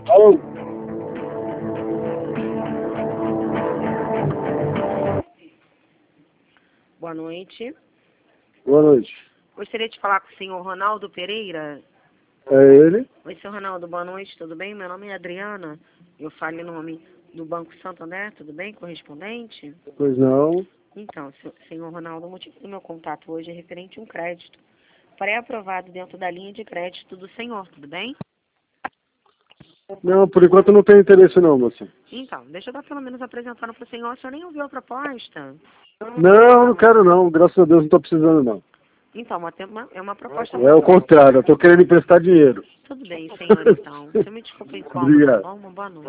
Alô? Boa noite. Boa noite. Gostaria de falar com o senhor Ronaldo Pereira. É ele? Oi, senhor Ronaldo, boa noite, tudo bem? Meu nome é Adriana, eu falo em nome do Banco Santander, tudo bem, correspondente? Pois não. Então, senhor Ronaldo, o motivo do meu contato hoje é referente a um crédito pré-aprovado dentro da linha de crédito do senhor, tudo bem? Não, por enquanto não tenho interesse não, moça. Então, deixa eu dar pelo menos apresentando para o senhor, o senhor nem ouviu a proposta? Não quero não, graças a Deus não estou precisando não. Então, é uma proposta É o muito... contrário, eu estou querendo emprestar dinheiro. Tudo bem, senhor, então. Você me desculpa o incômodo, tá Obrigado. bom? Uma boa noite.